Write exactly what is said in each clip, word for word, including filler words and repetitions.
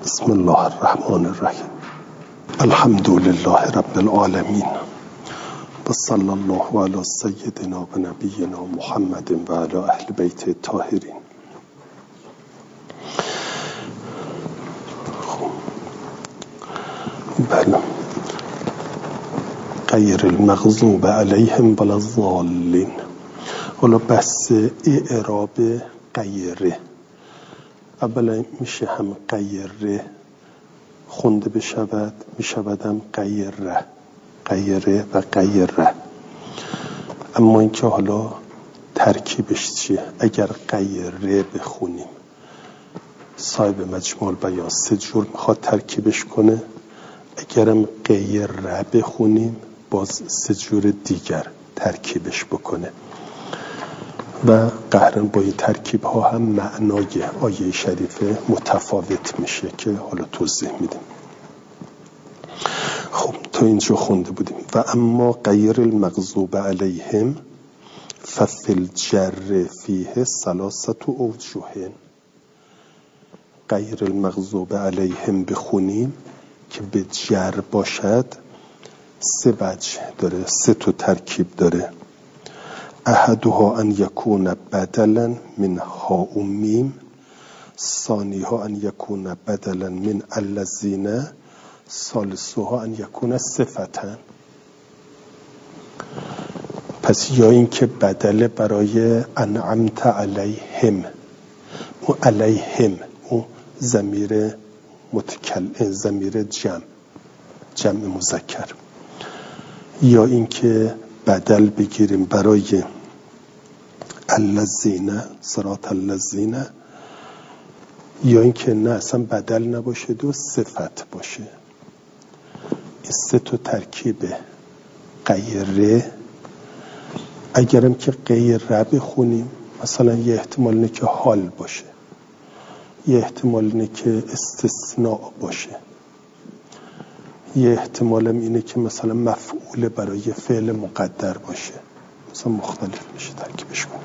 بسم الله الرحمن الرحیم. الحمد لله رب العالمین و صلی الله علی سیدنا و نبینا محمد و علی اهل بیت الطاهرین. بله. غیر المغضوب علیهم ولا الضالین. حالا بحث اعراب غیره. اولا میشه هم غیره خونده بشود، میشود هم غیره غیره و غیره. اما اینکه حالا ترکیبش چیه؟ اگر غیره بخونیم صاحب مجموع البیان سه جور میخواد ترکیبش کنه، اگرم غیره بخونیم باز سه جور دیگر ترکیبش بکنه و قهرن با این ترکیب ها هم معنای آیه شریفه متفاوت میشه که حالا توضیح میدیم. خب تا اینجا خونده بودیم. و اما غیر المغضوب علیهم ففی الجر فیه ثلاثه اوجه. غیر المغضوب علیهم بخونیم که به جر باشد سه وجه داره، سه تا ترکیب داره. احدها ان یکون بدلا من ها و میم، ثانیها ان یکون بدلا من الذین، ثالثها ان یکون صفتا. پس یا این که بدل برای انعمت علیهم، اون علیهم اون ضمیر متکلم، ضمیر جمع جمع مذکر، یا این که بدل بگیریم برای الذین صراط الذین، یا این که نه اصلا بدل نباشه دو صفت باشه. این سه تا ترکیب غیره. اگرم که غیره بخونیم مثلا یه احتمال اینه که حال باشه، یه احتمال اینه که استثناء باشه، یه احتمالم اینه که مثلا مفعول برای فعل مقدر باشه، مثلا مختلف میشه ترکیبش کنیم.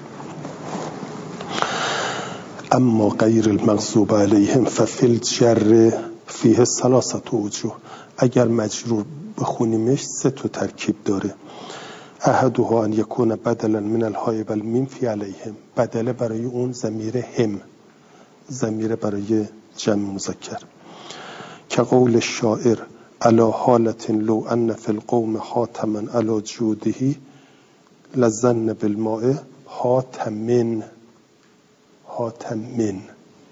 اما غیر المغضوب علیهم ففی الجر فیه ثلاثه اوجه. اگر مجرور بخونیمش سه تا ترکیب داره. احدها ان یکون بدلا من الهای و المیم فی علیهم، بدله برای اون ضمیر هم، ضمیر برای جمع مذکر، که قول شاعر علی حالت لو ان فی القوم حاتما علی جوده لظن بالماء حاتمن. حاتمن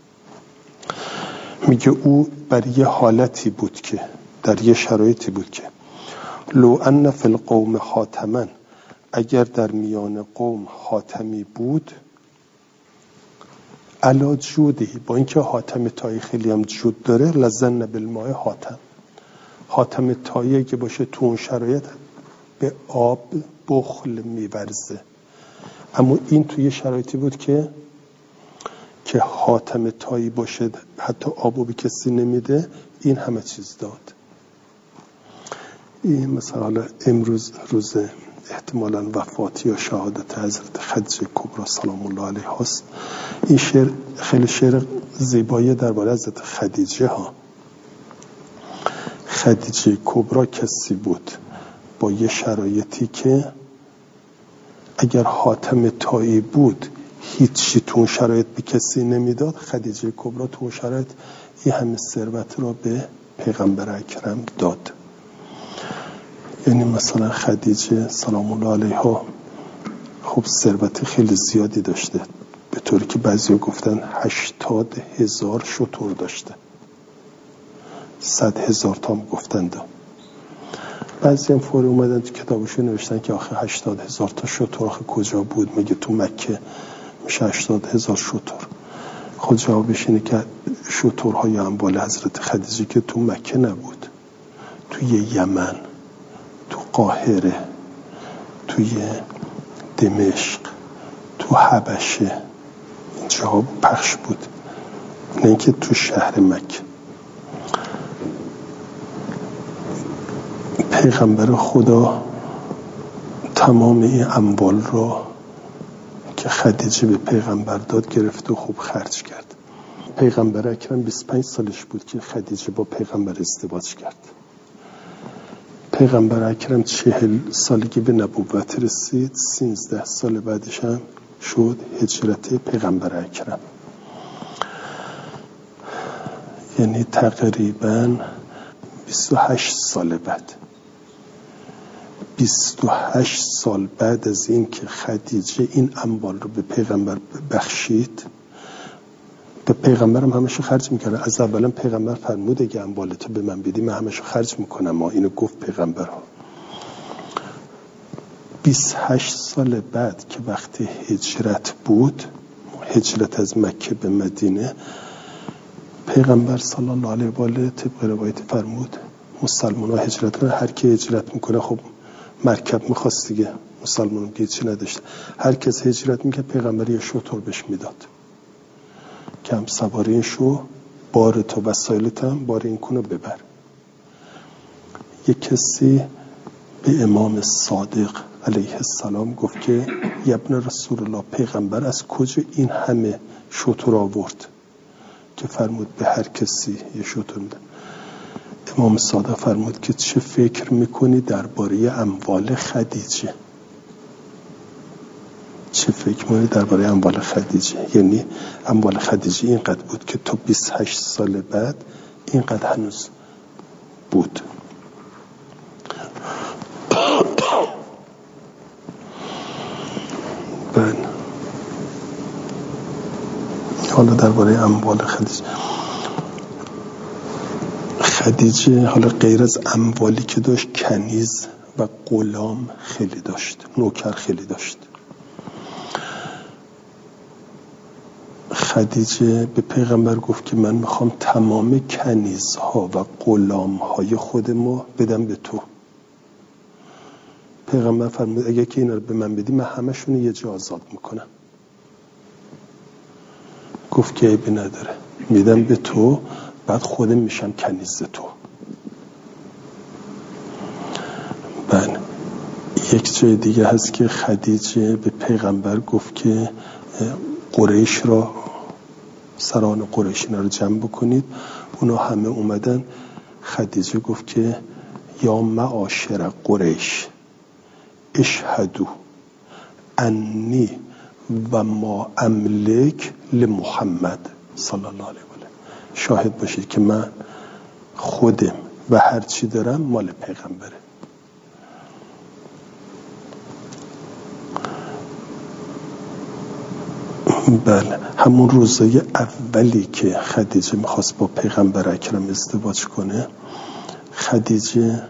میگه او بر یه حالتی بود که در یه شرایطی بود که لو ان فی القوم حاتما، اگر در میان قوم حاتمی بود، علی جوده، با اینکه حاتم تایی خیلی هم جود داره، لظن بالماء حاتم، حاتم تایی که باشه تو اون شرایط به آب بخل میورزه. اما این توی شرایطی بود که که حاتم تایی باشه حتی آبو به کسی نمیده، این همه چیز داد. این مثلا حالا امروز روز احتمالاً وفات یا شهادت حضرت خدیجه کبرا سلام الله علیها هست. این شعر خیلی شعر زیبایی درباره حضرت خدیجه ها. خدیجه کبرا کسی بود با یه شرایطی که اگر حاتم تایی بود هیچی تو اون شرایط به کسی نمیداد. خدیجه کبرا تو اون شرایط این همه ثروت را به پیغمبر اکرم داد. یعنی مثلا خدیجه سلام الله علیها خب ثروت خیلی زیادی داشته، به طوری که بعضیا گفتن هشتاد هزار شتر داشته، صد هزار تا هم گفتن دا. بعضی هم فوری اومدن تو کتابشون نوشتن که آخه هشتاد هزار تا شتر آخه کجا بود؟ میگه تو مکه میشه هشتاد هزار شتر. خود جوابش اینه که شترهای انبال حضرت خدیجه که تو مکه نبود، توی یمن، تو قاهره، توی دمشق، تو حبشه اینجا پخش بود، نه اینکه تو شهر مکه. پیغمبر خدا تمام این اموال را که خدیجه به پیغمبر داد گرفت و خوب خرج کرد. پیغمبر اکرم بیست و پنج سالش بود که خدیجه با پیغمبر ازدواج کرد. پیغمبر اکرم چهل سالگی به نبوت رسید، سیزده سال بعدش هم شد هجرت پیغمبر اکرم. یعنی تقریباً بیست و هشت سال بعد بیست و هشت سال بعد از این که خدیجه این اموال رو به پیغمبر بخشید، به پیغمبرم همشو خرج میکنه. از اولا پیغمبر فرمود اگه اموالتو به من بدی من همشو خرج میکنم، ما اینو گفت پیغمبر ها. بیست و هشت سال بعد که وقت هجرت بود، هجرت از مکه به مدینه، پیغمبر صلی الله علیه و آله طبق روایت فرمود مسلمان ها هجرت کنه. هر کی هجرت میکنه خب مرکب میخواست دیگه، مسلمان هم چی نداشته، هر کس هجرت میکنه پیغمبر یه شتر بهش میداد که هم سواری این شو، بار تو وسایلت هم بار این کنو ببر. یک کسی به امام صادق علیه السلام گفت که ابن رسول الله، پیغمبر از کجا این همه شتر آورد که فرمود به هر کسی یه شتر میدن. امام صادق فرمود که چه فکر میکنی درباره اموال خدیجه؟ چه فکر میکنی درباره اموال خدیجه؟ یعنی اموال خدیجه اینقدر بود که تو بیست و هشت سال بعد اینقدر هنوز بود. بله، حالا درباره اموال خدیجه خدیجه حالا غیر از اموالی که داشت، کنیز و غلام خیلی داشت، نوکر خیلی داشت. خدیجه به پیغمبر گفت که من میخوام تمام کنیزها و غلامهای خودمو بدم به تو. پیغمبر فرمود اگه که اینا رو به من بدی من همشون یه جا آزاد میکنم. گفت که عیبی نداره، میدم به تو، بعد خودم میشم کنیز تو. بله، یک جای دیگه هست که خدیجه به پیغمبر گفت که قریش را، سران قریش اینا رو جمع بکنید. اونا همه اومدن. خدیجه گفت که یا معاشر قریش اشهدو انی و ما املک لمحمد صلی الله علیه و آله، شاهد باشید که من خودم و هر چی دارم مال پیغمبره. بله، همون روزای اولی که خدیجه میخواست با پیغمبر اکرم ازدواج کنه، خدیجه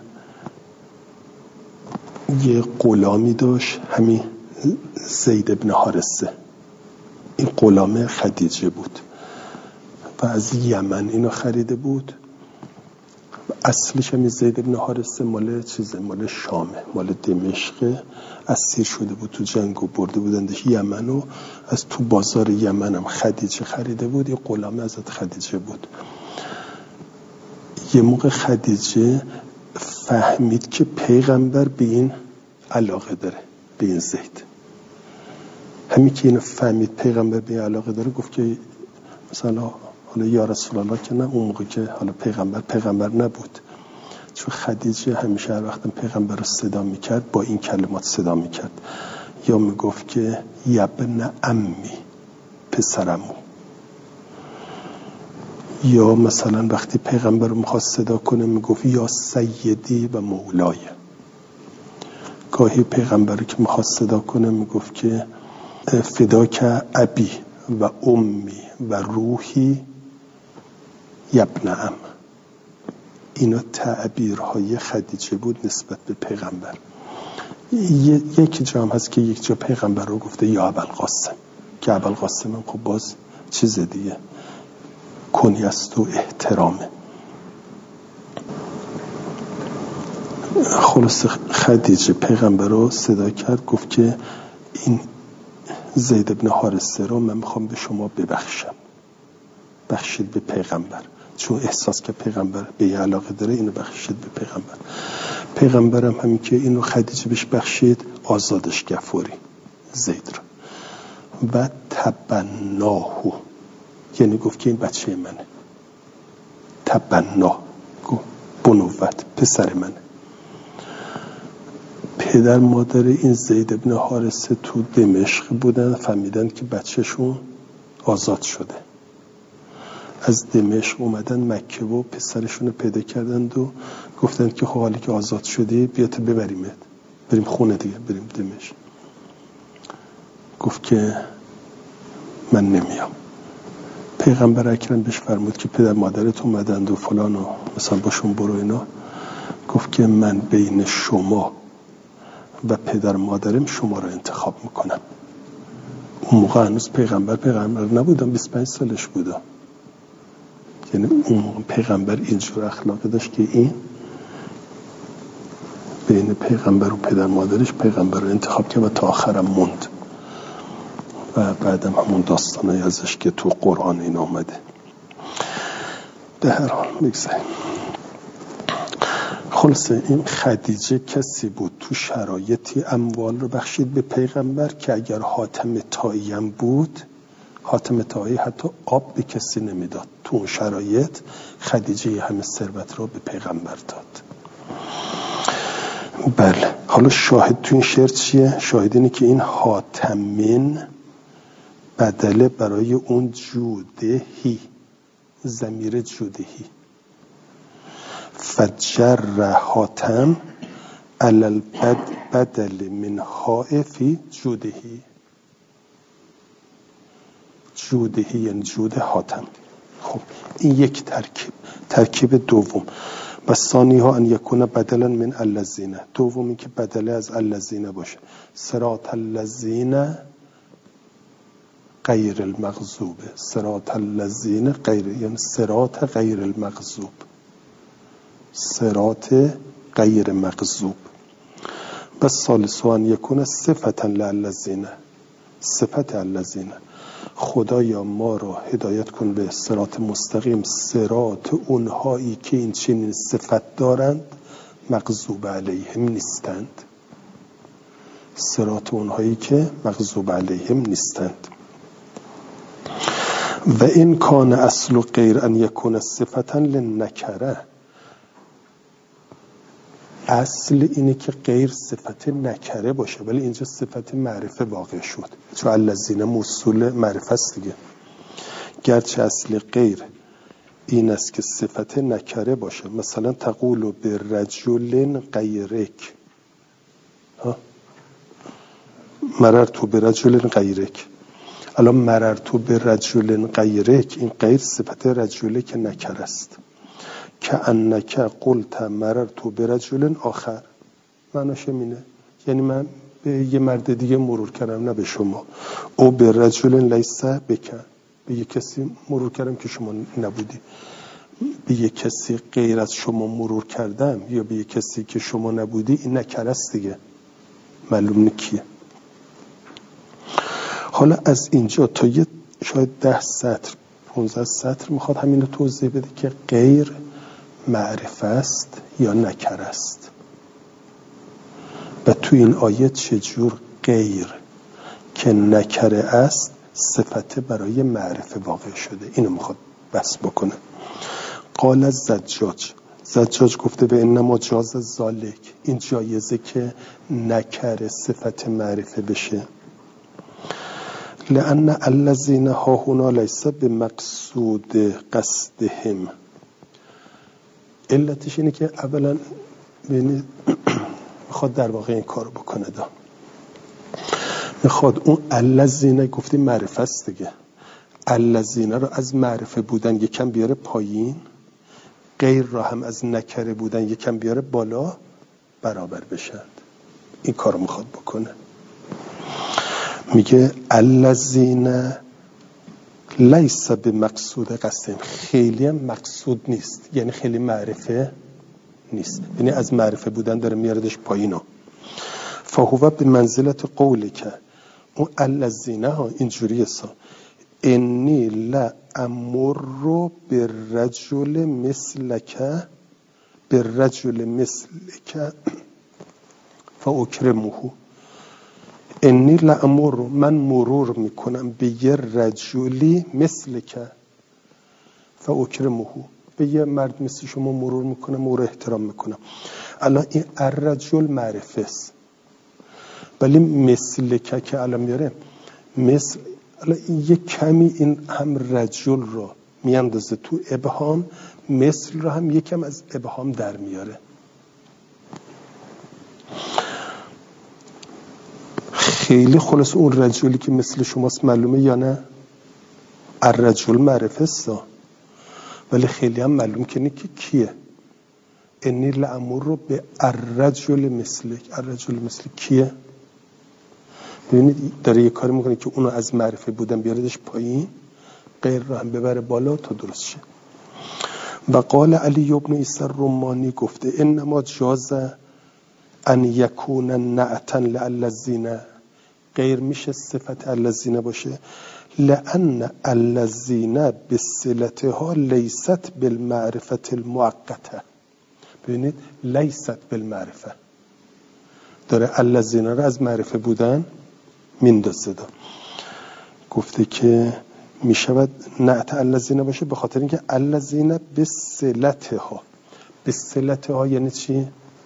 یه غلامی داشت، همین زید ابن حارثه. این غلام خدیجه بود و از یمن اینو خریده بود. اصلش همین زید ابن حارثه مال چیزه، مال شامه، مال دمشقه. اسیر شده بود تو جنگ و برده بودندش یمن و از تو بازار یمن هم خدیجه خریده بود. یه غلام حضرت خدیجه بود. یه موقع خدیجه فهمید که پیغمبر به این علاقه داره، به این زید. همین که اینو فهمید پیغمبر به این علاقه داره، گفت که مثلا حالا یا رسول الله که نه، اون موقع که حالا پیغمبر پیغمبر نبود، چون خدیجه همیشه هر وقت پیغمبر رو صدا میکرد با این کلمات صدا میکرد، یا میگفت که یبن عمی، پسرمو، یا مثلا وقتی پیغمبر رو میخواست صدا کنه میگفت یا سیدی و مولای. گاهی پیغمبر رو که میخواست صدا کنه میگفت که فداک ابی و امی و روحی یبن عم. اینا تعبیرهای خدیجه بود نسبت به پیغمبر. یک جا هم هست که یک جا پیغمبر رو گفته یا ابوالقاسم، که ابوالقاسم هم خب باز چیز دیگه، کنیست و احترامه. خلاص خدیجه پیغمبر رو صدا کرد، گفت که این زید ابن حارثه رو من میخوام به شما ببخشم، بخشید به پیغمبر، چون احساس که پیغمبر به یه علاقه داره، اینو بخشید به پیغمبر. پیغمبرم همین که اینو خدیجه بهش بخشید، آزادش گفوری زید رو. و تبناهو، یعنی گفت که این بچه منه، تبنا، بنوت، پسر منه. پدر مادر این زید ابن حارثه تو دمشق بودن، فهمیدن که بچهشون آزاد شده، از دمشق اومدن مکه و پسرشون رو پیدا کردند و گفتن که خب حالی که آزاد شدی بیا تا ببریمت، بریم خونه دیگه، بریم دمشق. گفت که من نمیام. پیغمبر اکرم بهش فرمود که پدر مادرت اومدند و فلان و مثلا باشون برو اینا. گفت که من بین شما و پدر مادرم شما رو انتخاب میکنم. اون موقع هنوز پیغمبر پیغمبر نبودم، بیست و پنج سالش بودم. یعنی اون پیغمبر اینجور اخلاقی داشت که این بین پیغمبر و پدر مادرش پیغمبر رو انتخاب کرد و تا آخرم موند و بعدم همون داستانای ازش که تو قرآن این آمده. به هر حال بگذاریم. خلاصه این خدیجه کسی بود تو شرایطی اموال رو بخشید به پیغمبر که اگر حاتم طایی هم بود، حاتم طایی حتی آب به کسی نمیداد. تو اون شرایط خدیجه همه ثروت رو به پیغمبر داد. بله، حالا شاهد تو این شعر چیه؟ شاهد اینه که این حاتمین بدله برای اون جودهی، ضمیر جودهی، فجر حاتم علل بدل من های فی جودهی. جودهی یعنی جود حاتم. خب این یک ترکیب. ترکیب دوم و ثانی ها ان یکون بدلا من الذین، دومی که بدله از الذین باشه. صراط الذین غیر المغضوب، صراط الذین غیر، یعنی صراط غیر المغضوب، صراط غیر مغضوب. و ثالث ان یکون صفتا للذین، صفت الذین، خدایا ما را هدایت کن به صراط مستقیم، صراط اونهایی که این چنین صفت دارند مغضوب علیهم نیستند، صراط اونهایی که مغضوب علیهم نیستند. و این کان اصل غیر ان یکون صفتا لنکره، اصل اینه که غیر صفت نکره باشه، ولی اینجا صفت معرفه واقع شد چون الذین موصول معرفه است دیگه. گرچه اصل غیر این است که صفت نکره باشه، مثلا تقول به رجل غیرک، مررت به رجل غیرک. الان مررت به رجل غیرک، این غیر صفت رجله که نکره است. که انک قلت مررت برجل آخر، معناش اینه یعنی من به یه مرد دیگه مرور کردم نه به شما. او به رجل لیس بکن، به یه کسی مرور کردم که شما نبودی. به یه کسی غیر از شما مرور کردم یا به یه کسی که شما نبودی، این نکره است دیگه، معلوم نکیه. حالا از اینجا تا یه شاید ده سطر پونزده سطر میخواد همین رو توضیح بده که غیر معرفه است یا نکره است و تو این آیه چجور غیر که نکره است صفت برای معرفه واقع شده. اینو میخواد بس بکنه. قال الزجاج، زجاج گفته به انما جاز ذالک، این جایزه که نکره صفت معرفه بشه. لأن الذین ها هنا لیس بمقصود قصدهم، علتش اینه که اولا ببینید میخواد در واقع این کارو بکنه، دا میخواد اون الذین گفتی معرفه است دیگه، الذین رو از معرفه بودن یکم بیاره پایین، غیر را هم از نکره بودن یکم بیاره بالا، برابر بشن. این کارو میخواد بکنه. میگه الذین لیس بمقصود قصدهم، خیلی هم مقصود نیست، یعنی خیلی معرفه نیست، یعنی از معرفه بودن داره میاردش پایینا. فهو به منزلت قولی که اون الذین ها اینجوری سا انی لامر بالرجل مثلک بالرجل مثلک فاکرمه، انی لامر، من مرور میکنم به یه رجلی مثل که، و اکرمه، به یه مرد مثل شما مرور میکنم او رو احترام میکنم. الان این الرجل معرفه است، ولی مثل که که الان میاره مثل، الان یه کمی این هم رجل رو میاندازه تو ابهام، مثل رو هم یکم از ابهام در میاره. خیلی خلاص اون رجلی که مثل شماست معلومه یا نه؟ الرجل معرفه است، ولی خیلی هم معلوم کنی که کیه. انی لامر رو به الرجل مثلک. الرجل مثل کیه؟ ببینید داره یه کاری میکنه که اونو از معرفه بودن بیاردش پایین، غیر رو هم ببره بالا تا درست شه. و قال علی ابن عیسی الرمانی گفته انما جاز ان یکون نعتا للذین، غیر میشه صفت الذین باشه، لان الذین بصلتها لیست بالمعرفه المؤقته. ببینید لیست بالمعرفه، داره الذین رو از معرفه بودن میندازه. گفته که میشود نعت الذین باشه به خاطر اینکه الذین بصلتها. بصلتها یعنی چی؟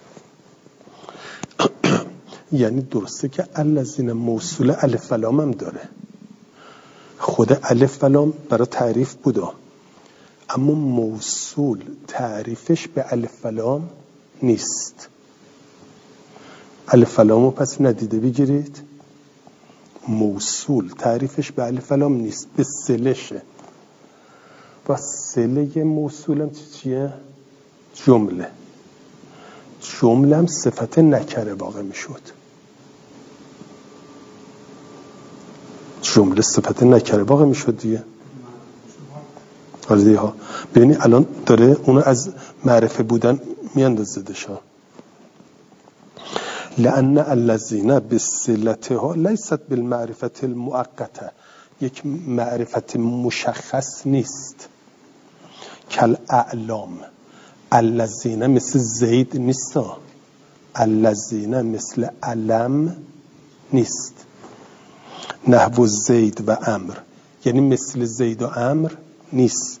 یعنی درسته که الذین موصول الف و لام هم داره، خود الف و لام برای تعریف بوده، اما موصول تعریفش به الف و لام نیست. الف و لامو پس ندیده بگیرید، موصول تعریفش به الف و لام نیست، به صلشه. و صله موصول هم چیه؟ جمله. جمله هم صفت نکره واقع می شد. جمله صفت نکره واقع می شد دیگه. حالا دیگه ها ببینید الان داره اونو از معرفه بودن میاندازه دشا. لأن الذین بصلتها لیست بالمعرفة المؤقته، یک معرفت مشخص نیست. کل اعلام، الذین مثل زید نیست، الذین مثل علم نیست. نحو زید و امر، یعنی مثل زید و امر نیست.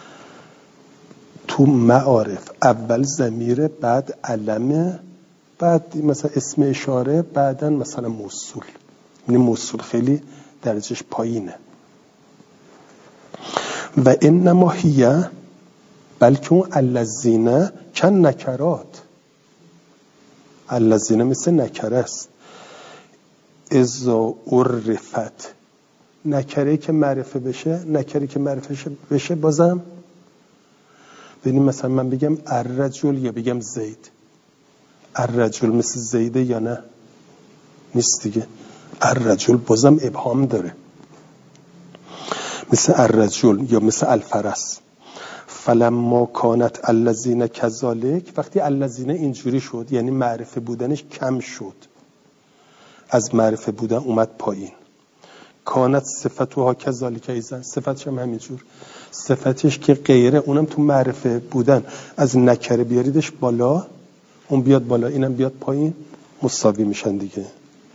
تو معارف اول ضمیر، بعد علمه، بعد مثلا اسم اشاره، بعدا مثلا موصول. یعنی موصول خیلی درجهش پایینه. و انما هی، بلکه اون الذین کن نکرات، الذین مثل نکره است. اذا عرفت، نکره که معرفه بشه، نکره که معرفه بشه بازم ببینیم مثلا من بگم الرجل یا بگم زید، الرجل مثل زیده یا نه؟ نیست دیگه. الرجل بازم ابهام داره، مثل الرجل یا مثل الفرس. فلما کانت الذین کذالک، وقتی الذین اینجوری شد یعنی معرفه بودنش کم شد، از معرفه بودن اومد پایین. کانت صفتها کذالک ایضا، صفتش هم همینجور، صفتش که غیره اونم تو معرفه بودن از نکره بیاریدش بالا، اون بیاد بالا اینم بیاد پایین، مساوی میشن دیگه.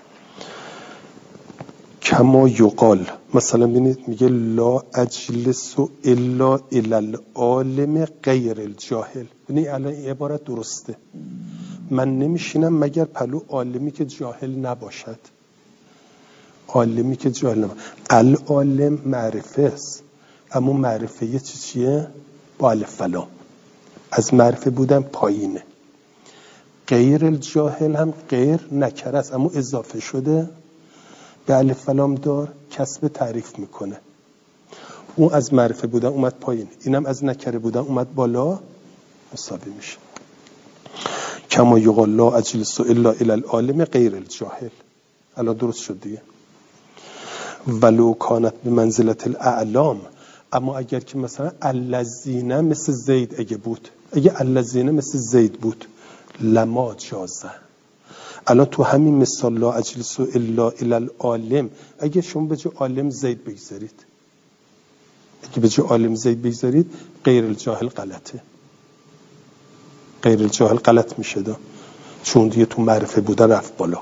کما یقال، مثلا ببینید میگه لا اجلس الا الی العالم غیر الجاهل. ببینید الان این عبارت درسته، من نمیشینم مگر پلو عالمی که جاهل نباشد. عالمی که جاهل نباشد. العالم معرفه است، اما معرفه یه چی چیه؟ با الف و لام، از معرفه بودن پایینه. غیر الجاهل هم غیر نکره است، اما اضافه شده به الف و لام دار، کسب تعریف میکنه. اون از معرفه بودن اومد پایین، اینم از نکره بودن اومد بالا، مساوی میشه. کما یقال لا اجلس الا الی العالم غیر الجاهل. الان درست شد دیگه. ولو کانت بمنزلت الاعلام، اما اگر که مثلا الذین مثل زید اگه بود، اگه الذین مثل زید بود لما جازه. الان تو همین مثال لا اجلس الا الی العالم، اگه شما به جای عالم زید بگذارید، اگه به جای عالم زید بگذارید غیر الجاهل غلطه، غیر الجاهل غلط میشه دا، چون دیگه تو معرفه بودن رفت بالا.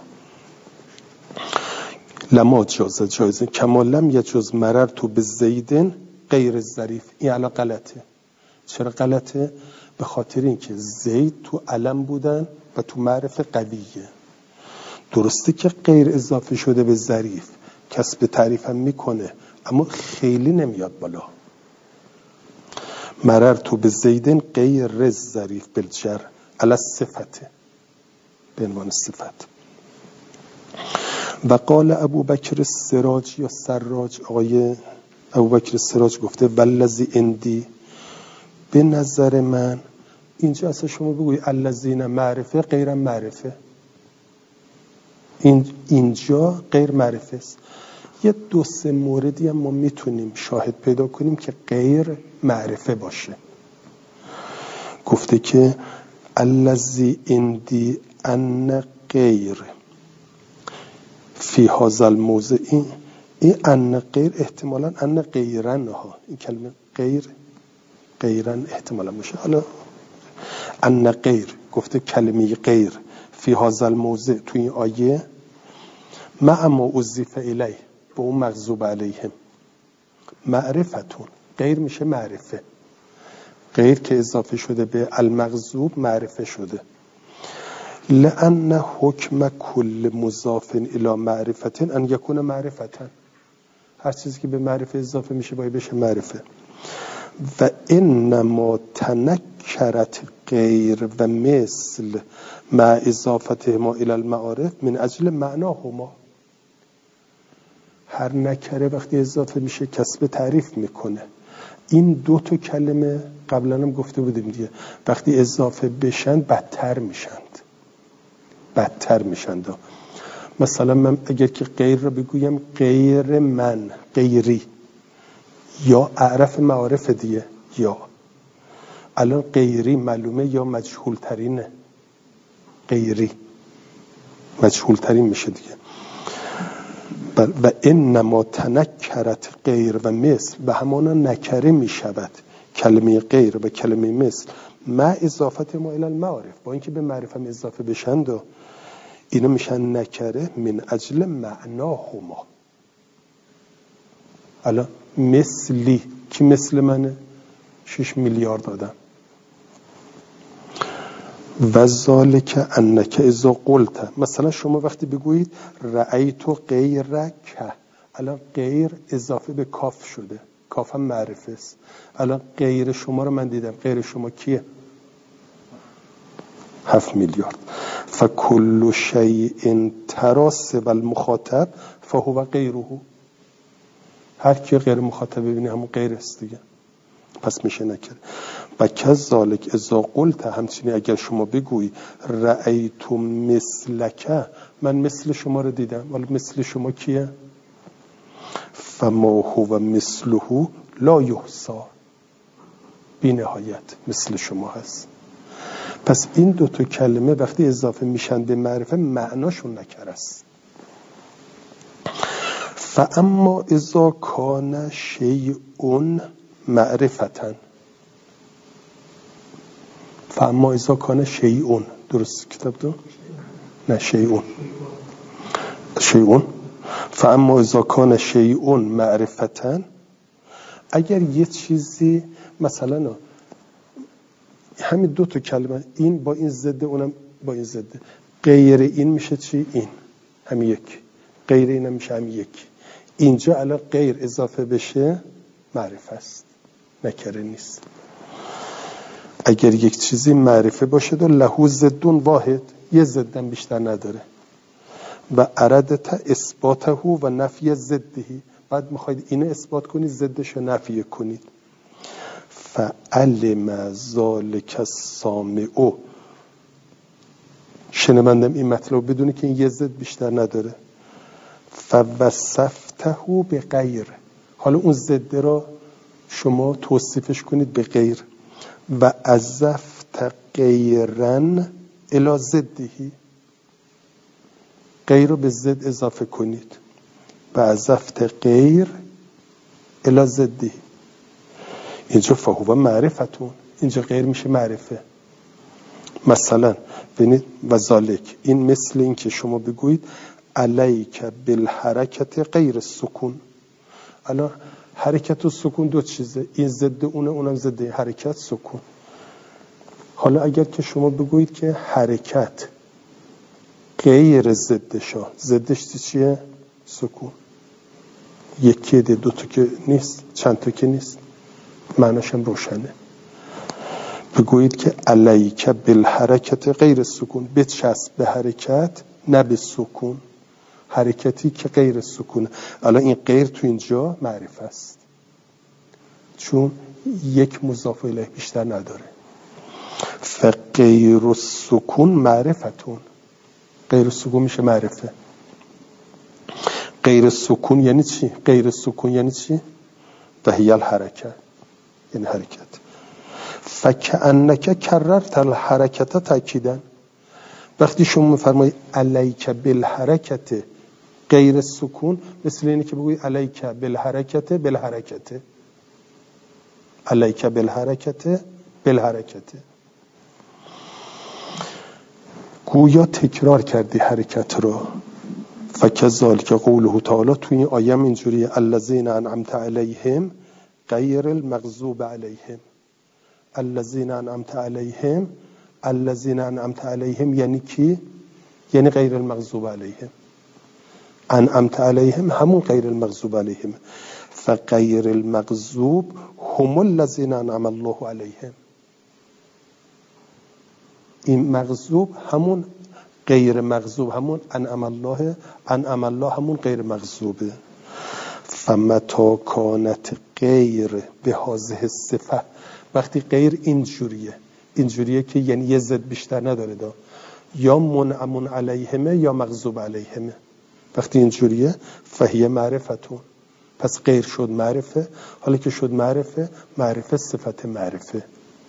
لما جازه جایزه کما لم یجوز مرر تو به زیدن غیر ظریف. این الان غلطه. چرا غلطه؟ به خاطر اینکه زید تو علم بودن و تو معرفه قویه. درسته که غیر اضافه شده به ظریف، کسب تعریف هم میکنه اما خیلی نمیاد بالا. مرر تو به زیدن غیر ظریف بالجر علی صفته، به عنوان صفت. و قال ابو بکر سراج یا سراج، آقای ابو بکر سراج گفته والذی اندی، به نظر من. اینجا اصلا شما بگوی الذین معرفه غیر معرفه، این اینجا غیر معرفه است. یه دو سه موردی هم ما میتونیم شاهد پیدا کنیم که غیر معرفه باشه. گفته که الذی اندی ان غیر فی هذا الموضع، این این ان غیر احتمالاً ان غیرن ها، این کلمه غیر غیرن احتمالاً باشه. حالا ان غیر گفته کلمه غیر فی هذا الموضع تو این آیه مع ما اضیف الیه، به اون مغضوب علیهم معرفتون. غیر میشه معرفه، غیر که اضافه شده به المغضوب معرفه شده. لأن حکم کل مضاف الی معرفت ان یکون معرفتن، هر چیزی که به معرفه اضافه میشه باید بشه معرفه. و انما تنکرت غیر و مثل مع اضافته ما الی المعارف من اجل معناهما. هر نکره وقتی اضافه میشه کسب تعریف میکنه. این دو تا کلمه قبلا هم گفته بودیم دیگه، وقتی اضافه بشن بدتر میشند بدتر میشند. مثلا من اگر که غیر رو بگویم غیر من، غیری، یا اعرف معارف دیگه، یا الان غیری معلومه یا مجهول ترینه، غیری مجهول ترین میشه دیگه. و انما تنکرت غیر و مثل، به همانا نکره میشود کلمه غیر و کلمه مثل مع اضافت ما الی المعارف، با اینکه به معرفه اضافه بشند و اینا میشن نکره من اجل معناهما. الان مثلی، کی مثل منه؟ شش میلیارد آدم. و ذالک انک اذا قلت، مثلا شما وقتی بگویید رأیت غیرک، الان غیر اضافه به کاف شده، کاف هم معرفه است. الان غیر شما رو من دیدم، غیر شما کیه؟ هفت میلیارد. فکل شیء تراس و المخاطب فهو غیره، هر کی غیر مخاطب ببینه همون غیر است دیگه، پس میشه نکره. و کذالک اذا قلت، همچنین اگر شما بگویی رأیت مثلک، من مثل شما رو دیدم، ولی مثل شما کیه؟ فما هو مثله لا یحصی، بی نهایت مثل شما هست. پس این دو تا کلمه وقتی اضافه میشن به معرفه معناشون نکره است. فاما اذا کان شیء معرفتن، فاما اذا کان شیء، درست کتاب دو؟ نه شیء شیء. فاما اذا کان شیء معرفتن، اگر یه چیزی مثلا همین دو تا کلمه، این با این ضد اونم با این ضد، غیر این میشه چی؟ این همین یک، غیر این هم میشه همین یک. اینجا الان غیر اضافه بشه معرفه است، نکره نیست. اگر یک چیزی معرفه باشه و له ضد واحد، یه ضدن بیشتر نداره، و اردت اثباته و نفی ضدهی، بعد میخواید اینو اثبات کنید ضدش رو نفی کنید. فعلم ذالک السامع، شنوندم این مطلب بدونه که این یه ضد بیشتر نداره. فوصفته به غیر، حالا اون ضد را شما توصیفش کنید به غیر. و اضفت غیرن الی ضدهی، غیر رو به ضد اضافه کنید. و اضفت غیر الی ضدهی، اینجا فهو معرفتون، اینجا غیر میشه معرفه. مثلا ببینید و ذالک، این مثل این که شما بگویید علیک بالحرکت غیر السکون. الان حرکت و سکون دو چیزه، این ضد اونه، اونم ضد این. حرکت سکون. حالا اگر که شما بگویید که حرکت غیر ضدشه، ضدش چیه؟ سکون. یکی ده دو تا که نیست، چند تا که نیست، معناش هم روشنه. بگویید که علیک بالحرکت غیر سکون، بچسب به حرکت نه به سکون. حرکتی که غیر سکون. الان این غیر تو اینجا معرفه است، چون یک مضاف الیه بیشتر نداره. فغیر السکون معرفتون. غیر سکون میشه معرفه. غیر سکون یعنی چی؟ غیر سکون یعنی چی؟ وهی الحرکت، یعنی حرکت. فکأنک کررت الحرکت تاکیدن. وقتی شما میفرمایید علیک بالحرکت غیر سکون، مثل اینه که بگویید علیک بالحرکت بالحرکت، علیک بالحرکت بالحرکت. گویا تکرار کردی حرکت رو. فکذالک قوله تعالی، تو این آیه اینجوریه الذین انعمت علیهم غیر المغضوب علیهم. الذین انعمت علیهم، الذین انعمت علیهم یعنی کی؟ یعنی غیر المغضوب علیهم. انعمت علیهم همون غیر المغضوب علیهم. فغیر المغضوب هم الذین انعم الله علیهم. این مغضوب همون غیر مغضوب، همون انعم الله، انعم الله همون غیر مغضوبه. فمتا کانت غیر به هذه الصفه، وقتی غیر اینجوریه، اینجوریه که یعنی یه ضد بیشتر نداره دا، یا منعم علیهمه یا مغضوب علیهمه. وقتی اینجوریه فهیه معرفتون، پس غیر شد معرفه. حالا که شد معرفه، معرفه صفت معرفه.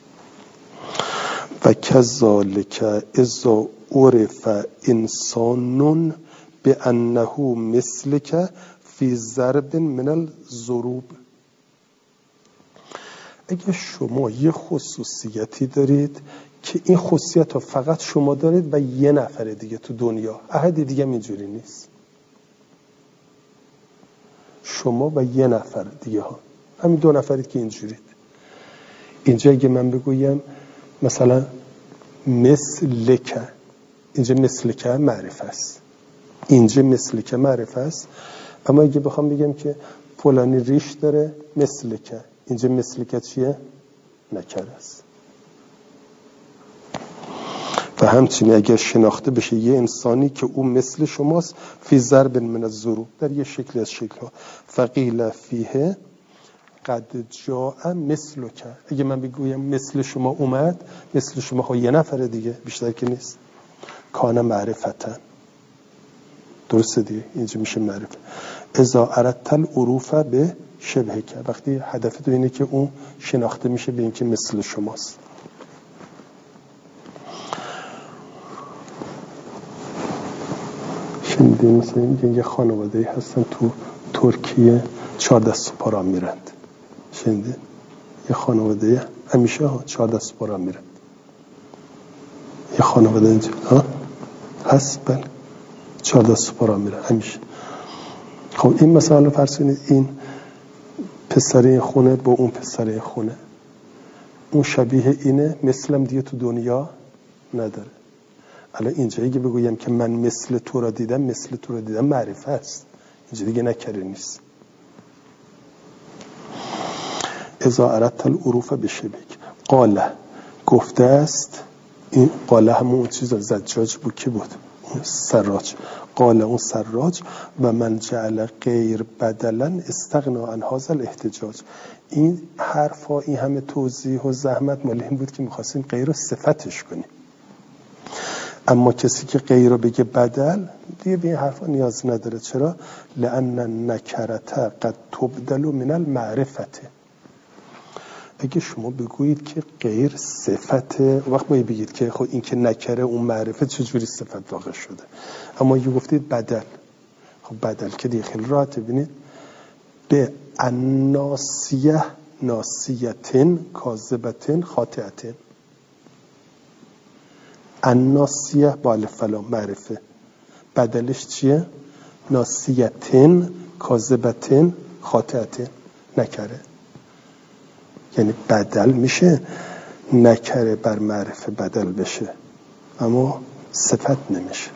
و کذالک اذا عرف انسان بانه مثلک فی ضرب من الضروب. اگه شما یه خصوصیتی دارید که این خصوصیت رو فقط شما دارید و یه نفر دیگه تو دنیا، احد دیگه اینجوری نیست، شما و یه نفر دیگه ها، همین دو نفرید که اینجورید. اینجا اگه من بگویم مثلا مثلک، اینجا مثلک معرفه است، اینجا مثلک معرفه است. اما اگه بخوام بگم که فلانی ریش داره مثلک، اینجا مثلک چیه؟ نکره است. و همچنین اگر شناخته بشه یه انسانی که او مثل شماست فی ضرب من الضروب، در یه شکل از شکل‌ها، فقیل فیه قد جاء مثلک، اگه من بگویم مثل شما اومد، مثل شما ها یه نفر دیگه بیشتر که نیست، کان معرفتن. درسته دیگه، اینجا میشه معرفت. اذا اردت العروف به شبه که، وقتی هدف تو اینه که اون شناخته میشه به اینکه مثل شماست. شنیدین مثلا میگن یه خانواده هستن تو ترکیه چهار دست پارا میرند. شنیدین؟ یه خانواده همیشه ها چهار دست پارا میرند. یه خانواده اینجا ها هست، بله چهار دست پارا میرند همیشه. خب این مثلا فرض کنید این پسره خونه با اون پسره خونه، اون شبیه اینه، مثلم دیگه تو دنیا نداره. الان اینجا اگه بگویم که من مثل تو را دیدم، مثل تو را دیدم معرفه است، اینجا دیگه نکره نیست. اذا اردت العروف بشبک، قال گفته است، این قال همون چیز زجاج بود، کی بود؟ اون سراج. قال اون سراج و من جعل غیر بدلا استغنا عن هذا الاحتجاج. این حرفا، این همه توضیح و زحمت مال این بود که می‌خواستیم غیر رو صفتش کنیم. اما کسی که غیر رو بگه بدل، دیگه به این حرفا نیاز نداره. چرا؟ لأن نکرت قد تبدل من المعرفت. اگه شما بگویید که غیر صفته، وقت باید بگید که خب این که نکره اون معرفه چجوری صفت واقع شده. اما اگه گفتید بدل، خب بدل که دیگه خیلی راحته. ببینید به الناسیه ناسیتن کاذبتن خاطئتن. الناسیه با الف لام معرفه، بدلش چیه؟ ناسیتن کاذبتن خاطئتن. نکره، یعنی بدل میشه نکره بر معرفه بدل بشه اما صفت نمیشه.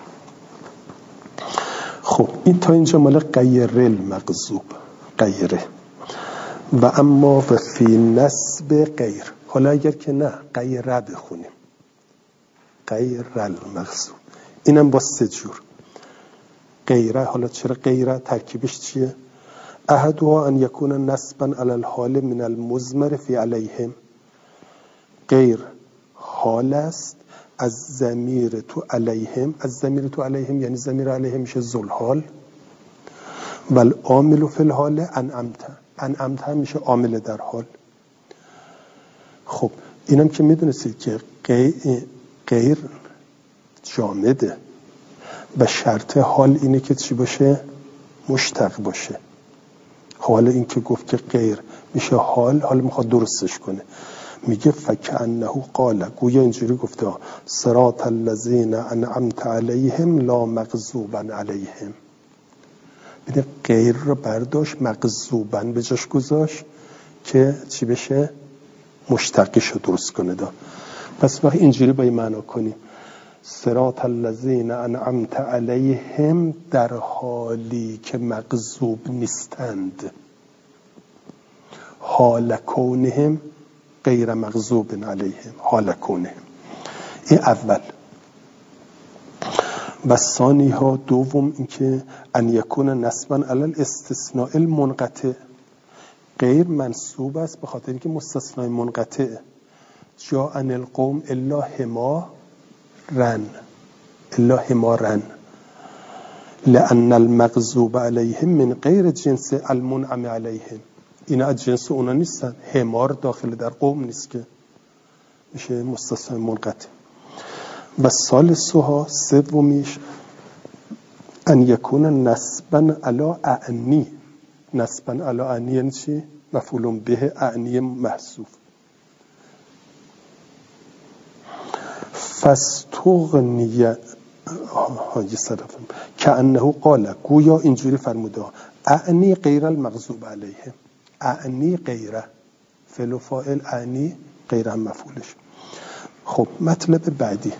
خب این تا اینجا مال غیر المغضوب، غیره. و اما و فی نسب غیر، حالا اگر که نه غیره بخونیم، غیر المغضوب، اینم با سه جور غیره. حالا چرا غیره؟ ترکیبش چیه؟ احدها ان یکون نسبا علی الحال من المضمر فی علیهم، غیر حال است از ضمیر تو علیهم، از ضمیر تو علیهم یعنی ضمیر علیهم میشه ذوالحال، و العامل فی الحال انعمت، انعمت هم میشه عامل در حال. خب اینم که میدونستید که غیر جامده و شرط حال اینه که چی باشه؟ مشتق باشه. خب حالا این که گفت که غیر میشه حال، حالا میخواد درستش کنه، میگه فکأنه قال، گویا اینجوری گفته صراط الذین انعمت علیهم لا مغضوبا علیهم. ببین غیر رو برداشت مغضوبا به جاش گذاشت که چی بشه؟ مشتقش رو درست کنه دا. پس وقتی اینجوری باید معنا کنیم صراط الذین انعمت علیهم در حالی که مغضوب نیستند، حال کونهم غیر مغضوب علیهم، حال کونهم. این اول. و ثانی ها دوم این که ان یکون نسبا علی الاستثناء المنقطع، غیر منصوب است به خاطر اینکه مستثنای منقطع، جاء ان القوم الا حمارن، الا حمارن، لان المغضوب علیهم من غیر جنس المنعم علیهم، اینا از جنس اونا نیستن، حمار داخل در قوم نیست که میشه مستثنای منقطع. و ثالثها سومیش ان یکون نسبا علی اعنی، نسبا علی اعنی یعنی چی؟ مفعول به اعنی محذوف. فاستغنی حاجی صرفم که انه قال، گویا اینجوری فرموده اعنی غیر المغضوب علیهم، اعنی غیره، فعل و فاعل اعنی غیره هم مفعولش. خب مطلب بعدی،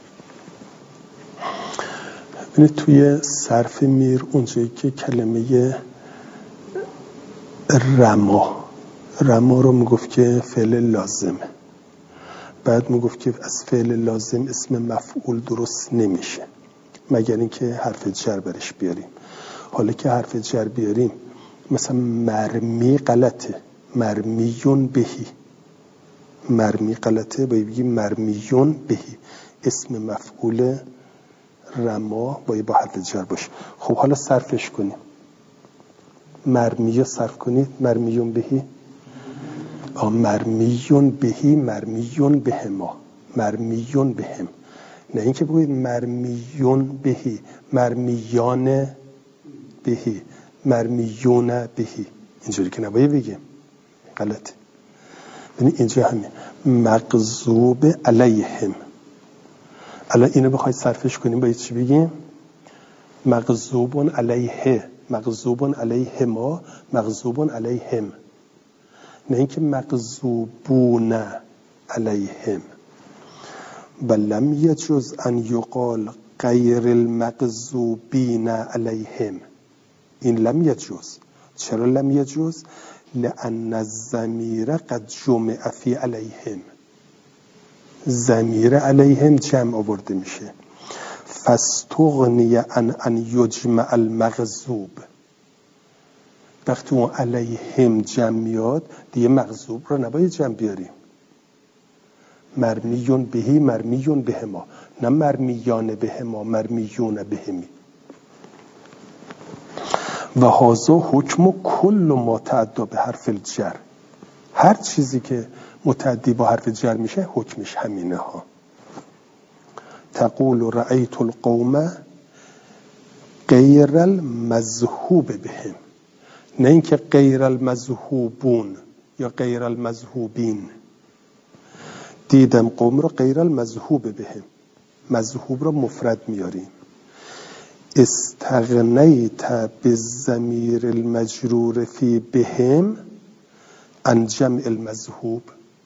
ببینید توی صرف میر اونجایی که کلمه رما، رما رو میگفت که فعل لازمه، بعد میگفت که از فعل لازم اسم مفعول درست نمیشه مگر اینکه حرف جر برش بیاریم. حالا که حرف جر بیاریم مثلا مرمی غلطه، مرمیون بهی، مرمی غلطه باید بگیم مرمیون بهی، اسم مفعول رما باید با حرف جر باشه. خب حالا صرفش کنیم، مرمی صرف کنید، مرمیون بهی، مرمیون بهی، مرمیون بهما، مرمیون بهم، نه اینکه بگوید مرمیون بهی، مرمیان بهی، مرمیون بهی، اینجوری که نباید بگیم، غلطه. یعنی اینجا همین مغضوب علیهم، الان اینو بخواید صرفش کنیم باید چی بگیم؟ مغضوب علیه، مغضوب علیهما، مغضوب علیهم، نه اینکه مغضوبون علیهم. و لم یجوز ان یقال غیر المغضوبین علیهم، این لم یجوز. چرا لم یجوز؟ لان الضمیر قد جمع فی علیهم، ضمیر علیهم جمع آورده میشه. فاستغنی عن ان یجمع المغضوب، وقتی اون علیهم جمع میاد دیگه مغضوب رو نباید جمع بیاریم، مرمیون بهی، مرمیون بهما، نه مرمیان بهما، مرمیون بهمی. و هازا حکم کل ما تعدی به حرف الجر، هر چیزی که متعدی با حرف جر میشه حکمش همینه ها. تقول رأیت القوم غیر المذهوب بهم، نه اینکه غیر المذهوبون یا غیر المذهوبین، دیدم قوم رو غیر المذهوب بهم، مذهوب رو مفرد میاریم. استغنیت بالضمیر المجرور فی بهم، عن جمع المذهوب.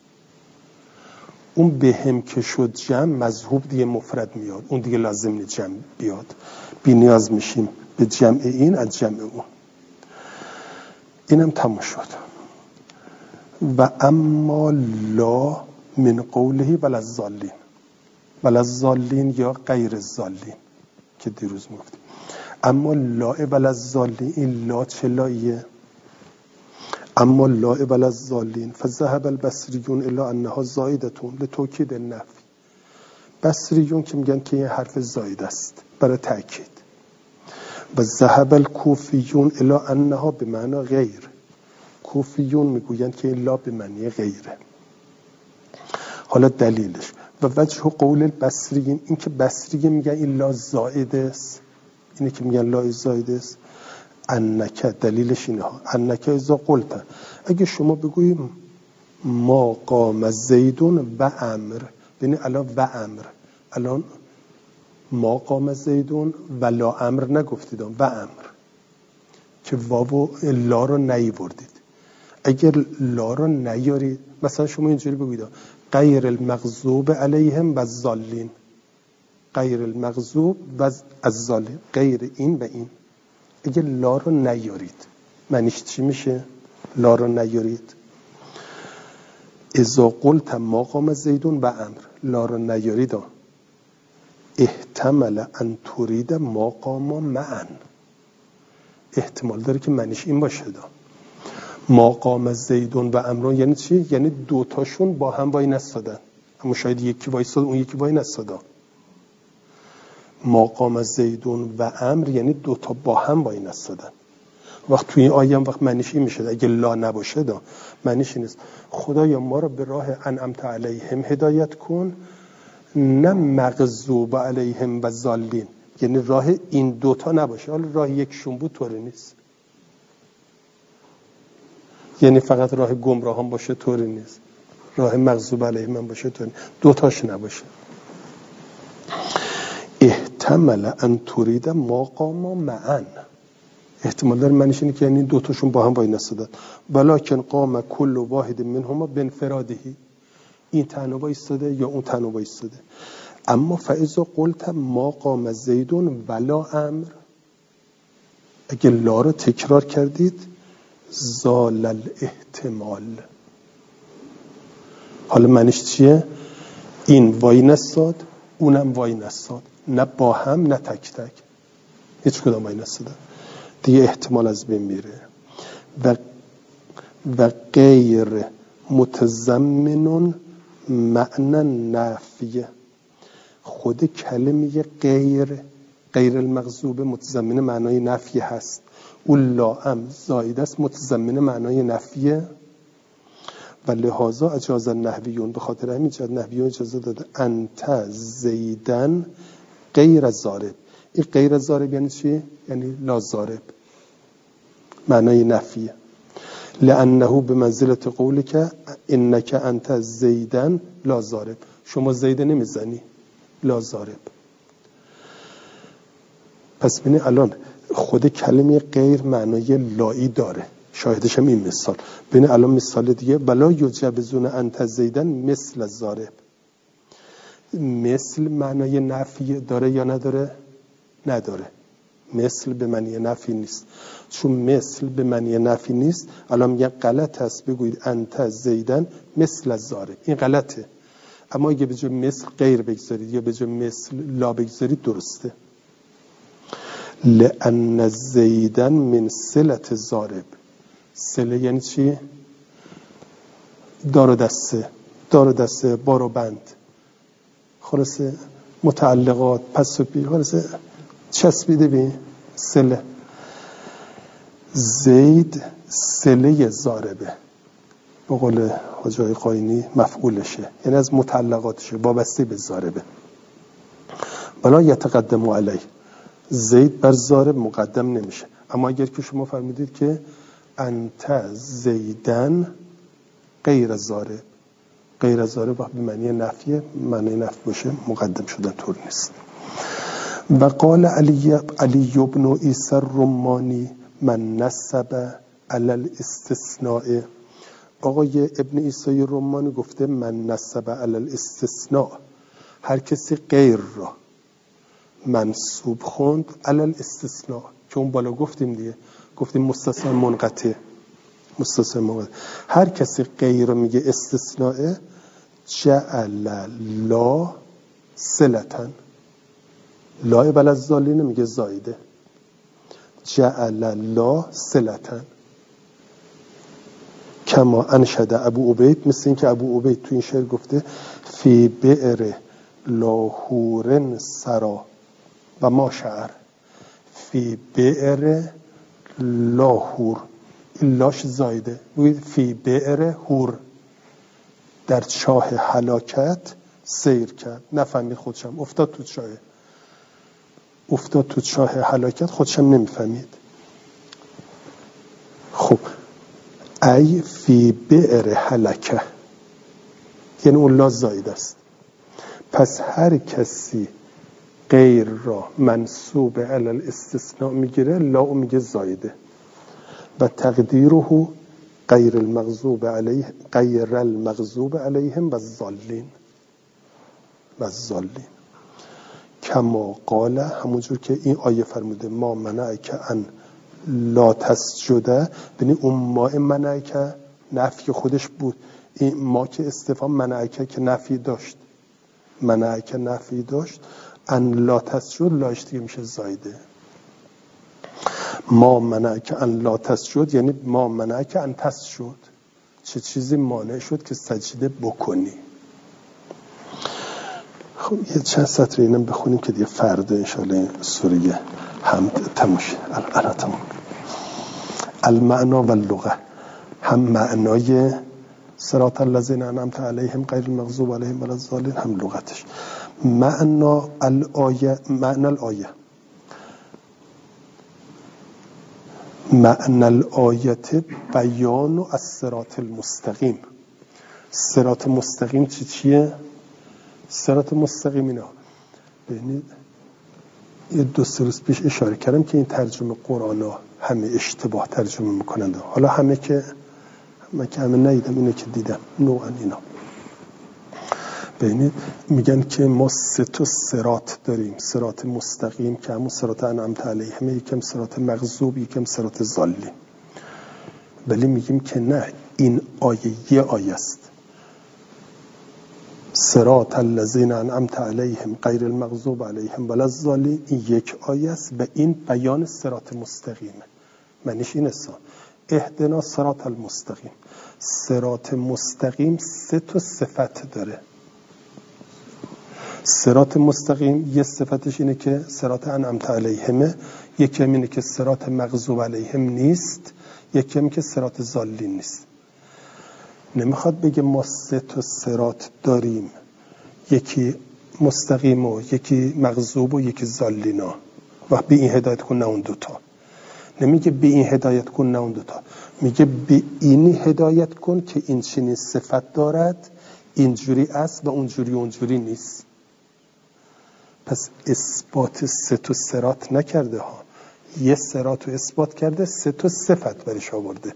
اون به هم که شد جمع، مذهوب دیگه مفرد میاد، اون دیگه لازم نیست جمع بیاد، بی نیاز میشیم به جمع این از جمع اون. اینم تموم شد. و اما لا من قوله ولا الضالین، ولا الضالین یا غیر الضالین که دیروز گفتیم. اما لا ولا الضالین، این لا چه لاییه؟ اما لا ولا الضالین فذهب البصریون الا انها زائدتون لتوکید النفی. بصریون که میگن که این حرف زائد است برای تاکید. و ذهب الکوفیون الا انها به معنی غیر. کوفیون میگویند که این لا به معنی غیره. حالا دلیلش و وجه قول البصریین، این که بصریین میگن این لا زائد است، اینه که میگن لا زائد است. انک، دلیلش اینه ها، انک اذا قلت، اگه شما بگوییم ما قام زیدون و امر، یعنی الان و امر، الان ما قام زیدون و لا امر نگفتید، و امر که واو لا رو نیوردید. اگر لا رو نیارید، مثلا شما اینجوری بگویید غیر المغضوب علیهم و الضالین، غیر المغضوب و الضالین، غیر این و این. اگر لا رو نیارید معنیش چی میشه؟ لا رو نیارید. اذا قلت ما قام زیدون و امر، لا رو نیارید، احتمل ان ترید ما قام معا، احتمال داره که معنیش این باشه دا ما قام زیدون و امر یعنی چی؟ یعنی دوتاشون با هم وای نستادن، اما شاید یکی وایستاد اون یکی وای نستادا. ما قام زیدون و امر یعنی دوتا با هم وای نستادن. وقت توی این آیه هم وقت معنیش این میشه اگه لا نباشه دا معنیش این است خدایا ما رو به راه انعمت علیهم هدایت کن، نه مغضوب علیهم و ضالین، یعنی راه این دوتا نباشه. حالا راه یکشون بود طوری نیست، یعنی فقط راه گمراهان باشه طوری نیست، راه مغضوب علیهم هم باشه طوری نیست، دوتاش نباشه. احتمل ان ترید ما قام معا، احتمال داره معنیش اینه که یعنی دوتاشون با هم وای نستادن. ولکن قام کل واحد منهما بانفرادهی، این تنها وایستاده یا اون تنها وایستاده. اما فاذا قلت ما قام زیدون ولا امر، اگه لا رو تکرار کردید زال الاحتمال. حالا معنیش چیه؟ این وای نستاد اونم وای نستاد، نه با هم نه تک تک، هیچ کدام وای نستادن، دیگه احتمال از بین میره. و و غیر متضمن معنی نفیه، خود کلمه غیر، غیر المغضوب متضمن معنای نفی هست. اون لام زائد است متضمن معنای نفیه. و لحاظا اجاز النحویون، به خاطر همین جهت نحویون اجازه داده انت زیدن غیر ضارب. این غیر ضارب یعنی چی؟ یعنی لا ضارب، معنای نفیه. لانه به منزلت قولی که انک انت زیدن لا ضارب، شما زیده نمیزنی، لا ضارب. پس ببینید الان خود کلمه غیر معنای لایی داره، شاهدش هم این مثال. ببینید الان مثال دیگه، بلا یجبزون انت زیدن مثل ضارب، مثل معنای نفی داره یا نداره؟ نداره. مثل به معنی نفی نیست. چون مثل به معنی نفی نیست، الان میگن غلط است بگویید انت زیدن مثل ضارب، این غلطه. اما اگه به جای مثل غیر بگذارید یا به جای مثل لا بگذارید درسته. لأن زیدن من صلت ضارب، صله یعنی چی؟ دار و دسته، دار و دسته، بار و بند، خلاصه متعلقات، پس و پی، خلاصه چسبیده به صله. زید صله ضاربه، به قول حاجی قاینی مفعولشه، یعنی از متعلقاتشه، وابسته به ضاربه. ولا یتقدم علیه، زید بر ضارب مقدم نمیشه. اما اگر که شما فرمودید که انت زیدن غیر ضارب، غیر ضارب به معنی نفیه، معنی نفی باشه مقدم شدن طور نیست. و قال علی علی ابن عیسی الرمانی من نسب علی الاستثناء آقای ابن عیسی رمانی گفته من نسب علی الاستثناء، هر کسی غیر را منصوب خوند علی الاستثناء، که اون بالا گفتیم دیگه، گفتیم مستثنا منقطع، مستثنا منقطع، هر کسی غیر را میگه استثناء، جعل لا صلتن، لا بل از ضالین میگه زایده، جعل لا صلتن کما انشد ابو عبید، مثل این که ابو عبید تو این شعر گفته فی بئر لاهورن سرا و ما شعر، فی بئر لاهور، این لاش زایده، فی بئر هور، در چاه هلاکت سیر کرد، نفهمید خودشم، افتاد تو چاه، افتاد تو چاه هلاکت، خودشم نمیفهمید. خب ای فی بئر هلکه، یعنی اون لا زاید است. پس هر کسی غیر را منصوب علی الاستثناء میگیره، لا او میگه زایده. و تقدیره غیر المغضوب علیه، غیر المغضوب علیهم و الضالین و الضالین، کما قال، همونجور که این آیه فرموده ما منعک ان لا تسجده، ببین اون ما منعک نفی خودش بود، این ما که استفهام، منعک که نفی داشت، منعک نفی داشت، ان لا تسجد، لاش دیگه میشه زایده. ما منعک ان لا تسجد یعنی ما منعک ان تسجد، چه چیزی مانع شد که سجده بکنی. خب یه چند سطر اینم بخونیم که دیگه فردا انشاءالله سوره حمد تموشه. الان تموم. المعنا و اللغه، هم معنای صراط الذین انعمت علیهم غیر المغضوب علیهم ولا الضالین، هم لغتش. معنا الآیه، معنی الآیه، معنی الآیت بیان و الصراط المستقیم. صراط مستقیم چی چیه؟ صراط مستقیم اینا ببینید یه دو سه روز پیش اشاره کردم که این ترجمه قرآن ها همه اشتباه ترجمه میکنند. حالا همه که من که همه ندیدم، اینو که دیدم نوعا اینا ببینید میگن که ما سه تا صراط داریم، صراط مستقیم که همون صراط انعمت علیهم، یکم صراط مغضوب، یکم صراط ضالین. ولی میگیم که نه، این آیه یه آیه است، صراط الذین انعمت علیهم غیر المغضوب علیهم ولا الضالین، این یک آیه است و این بیان صراط مستقیمه. معنیش این است اهدنا صراط المستقیم. صراط مستقیم سه تا صفت داره. صراط مستقیم یه صفتش اینه که صراط انعمت علیهم، یکم اینه که صراط مغضوب علیهم نیست، یکم که صراط ضالین نیست. نمیخواد بگه ما سه تا صراط داریم، یکی مستقیم و یکی مغضوب و یکی ضالینا و به این هدایت کن نه اون دوتا. نمیگه به این هدایت کن نه اون دوتا، میگه به این هدایت کن که این چنین صفت دارد، اینجوری است و اونجوری اونجوری نیست. پس اثبات سه تا صراط نکرده ها، یه صراط رو اثبات کرده، سه تا صفت برش آورده.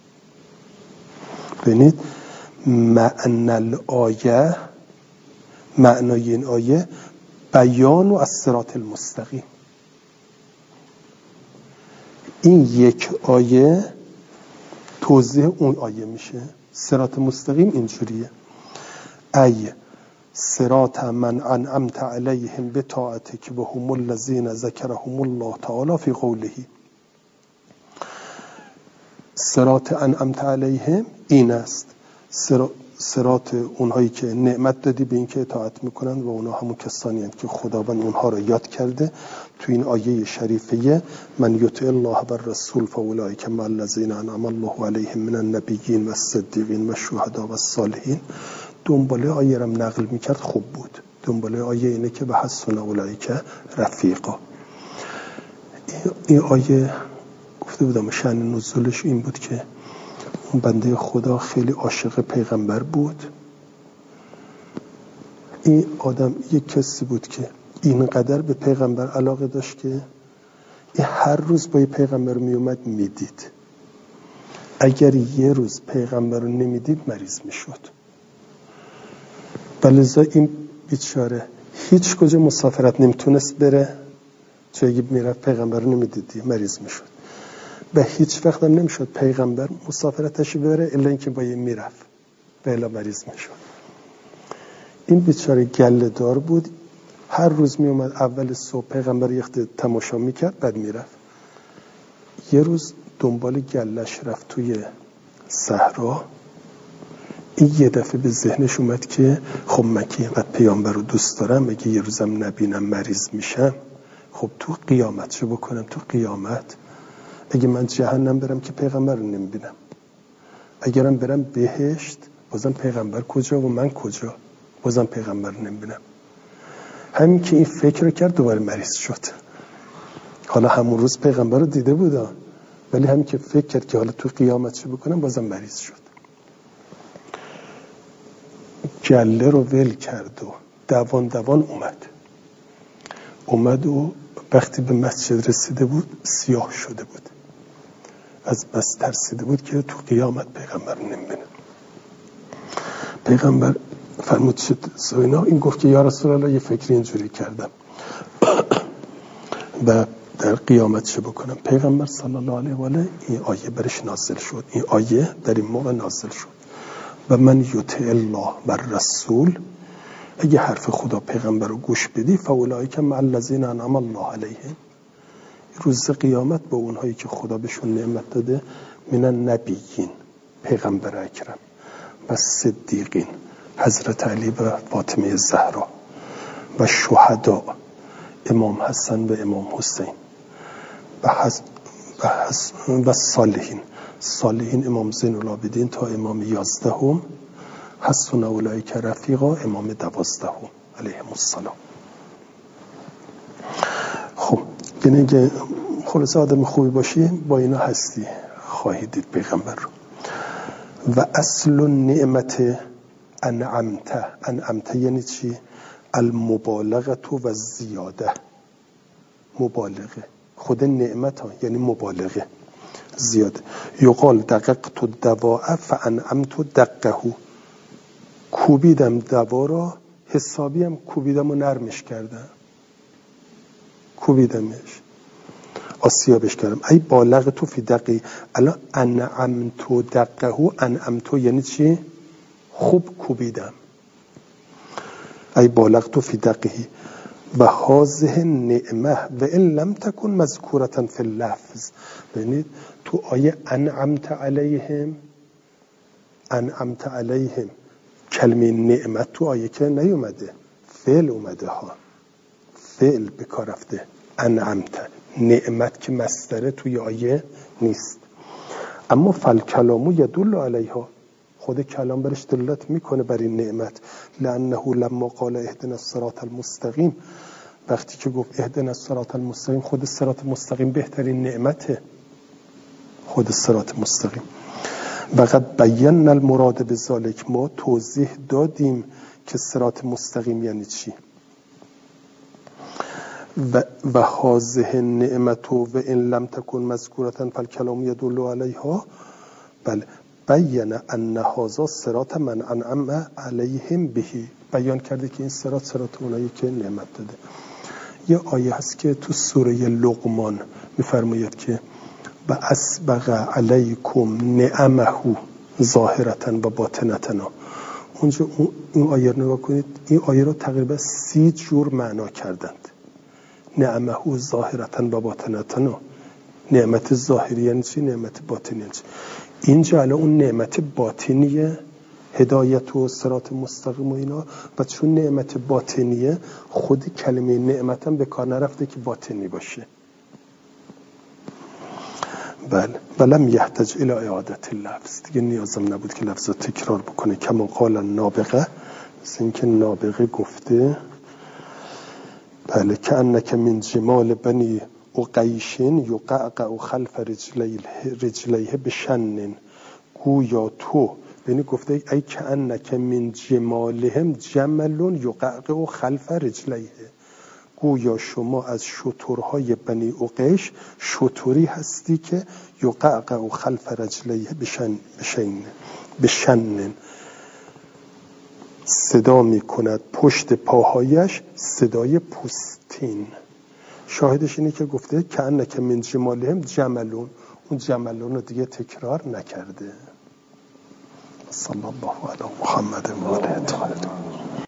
ببینید معنی الآیه، معنای این آیه بیان و الصراط المستقیم. این یک آیه توضیح اون آیه میشه. صراط مستقیم اینجوریه: ای صراط من انعمت علیهم بطاعتک و هم الذین ذکرهم الله تعالی فی قوله. صراط انعمت علیهم این است، صراط اونهایی که نعمت دادی به این که اطاعت میکنند و اونها همون کسانی هستند که خداوند اونها را یاد کرده. تو این آیه شریفه من یطع الله و الرسول فاولئک مع الذین انعم الله علیهم من النبیین و الصدیقین و الشهداء و الصالحین. دنباله آیه را نقل میکرد خوب بود. دنباله آیه اینه که به حسن اولئک رفیقا. این آیه گفته بودم شأن نزولش این بود که اون بنده خدا خیلی عاشق پیغمبر بود. این آدم یک کسی بود که اینقدر به پیغمبر علاقه داشت که این هر روز با پیغمبر می اومد می دید. اگر یه روز پیغمبر رو نمیدید مریض میشد. بلذا این بیچاره هیچ کجا مسافرت نمیتونست بره، چون اگه میرفت پیغمبر رو نمیدیدی مریض میشد. به هیچ وقت هم نمیشد پیغمبر مسافرتش بره الا اینکه با یه میرفت به الا مریض میشد. این بیچاره گله دار بود، هر روز میومد اول صبح پیغمبر یه خورده تماشا میکرد بعد میرفت. یه روز دنبال گلش رفت توی صحرا. این یه دفعه به ذهنش اومد که خب من که اینقدر پیامبر رو دوست دارم، اگه یه روزم نبینم مریض میشم، خب تو قیامت چه بکنم؟ تو قیامت اگه من جهنم برم که پیغمبر رو نمیبینم، اگرم برم بهشت بازم پیغمبر کجا و من کجا؟ بازم پیغمبر رو نمیبینم. همین که این فکر رو کرد دوباره مریض شد. حالا همون روز پیغمبر رو دیده بود، ولی همین که فکر کرد که حالا تو قیامت چه بکنم بازم مریض شد. گله رو ول کرد و دوان دوان اومد اومد و وقتی به مسجد رسیده بود سیاه شده بود، از بس ترسیده بود که تو قیامت پیغمبر رو نمیبینه. پیغمبر فرمود شد سوینا، این گفت که یا رسول الله یه فکری اینجوری کردم و در قیامت چه بکنم؟ پیغمبر صلی الله علیه و آله این آیه برش نازل شد. این آیه در این موقع نازل شد و من یطع الله و رسول، اگه حرف خدا پیغمبر رو گوش بدی فاولئک مع الذین انعم الله علیهم، روز قیامت با اونهایی که خدا بهشون نعمت داده، من النبیین پیغمبر اکرم و صدیقین حضرت علی و فاطمه زهرا و شهدا امام حسن و امام حسین و حس و, حس و صالحین صالحین امام زین العابدین تا امام یازدهم، حسن اولئک رفیقا امام دوازدهم علیهم السلام. خب یعنی که خلاصه آدم خوبی باشی با اینا هستی خواهی دید پیغمبر رو. و اصل نعمت انعمته، انعمته یعنی چی؟ المبالغه و زیاده، مبالغه خود نعمت ها یعنی مبالغه زیاده. یقال دققت الدواء فانعمت دقه، کوبیدم دوا را حسابی هم کوبیدم و نرمش کردم، کوبیدمش آسیابش کردم. ای بالغ تو فی دقی، الان انعمت دقه، انعمت یعنی چی؟ خوب کوبیدم. ای بالغ تو فی دقه و هذه نعمه و ان لم تکن مذکورة فی اللفظ. ببینید تو آیه انعمت علیهم، انعمت علیهم کلمه نعمت تو آیه که نیومده، فعل اومده ها، فعل به کار رفته. انعمت، نعمت که مصدره توی آیه نیست. اما فالکلامو یدل علیها، خود کلام برش دلالت میکنه بر این نعمت. لانه لما قال اهدنا الصراط المستقیم، وقتی که گفت اهدنا الصراط المستقیم، خود صراط مستقیم بهترین نعمته، خود صراط مستقیم. وقد بینا المراد بذلک، ما توضیح دادیم که صراط مستقیم یعنی چی. و و هذه نعمت و ان لم تکن مذکورة فالکلام یدل علیها، بله بیان ان هذا صراط من انعم علیهم به، بیان کرده که این صراط صراط اونایی که نعمت داده. یه آیه هست که تو سوره لقمان میفرماید که و اسبغ علیکم نعمه ظاهرة و باطنة. اونجا این آیه رو نگاه کنید، این آیه رو تقریبا سی جور معنا کردند. نعمه ظاهرة و باطنة، نعمت ظاهری یعنی چی؟ نعمت باطنی یعنی چی؟ اینجا الان اون نعمت باطنیه، هدایت و صراط مستقیم و اینا، و چون نعمت باطنیه خود کلمه نعمت هم به کار نرفته که باطنی باشه. بله ولم یحتاج الی اعادت اللفظ، دیگه نیازم نبود که لفظ تکرار بکنه. کما قال نابغه، مثل اینکه نابغه گفته بله که انک من جمال بنی اقیشن یقعقع خلف رجلیه رجلیه بشنن، گویا تو، یعنی گفته ای که انک من جمالهم جمل یقعقع خلف رجلیه، گویا شما از شترهای بنی عقیش شتری هستی که یقعقع خلف رجلیه بشن بشن بشن صدا می کند پشت پاهایش صدای پوستین. شاهدش اینه که گفته که انک من جمالهم جملون، اون جملون رو دیگه تکرار نکرده. صلی الله علی محمد و آله الطاهرین.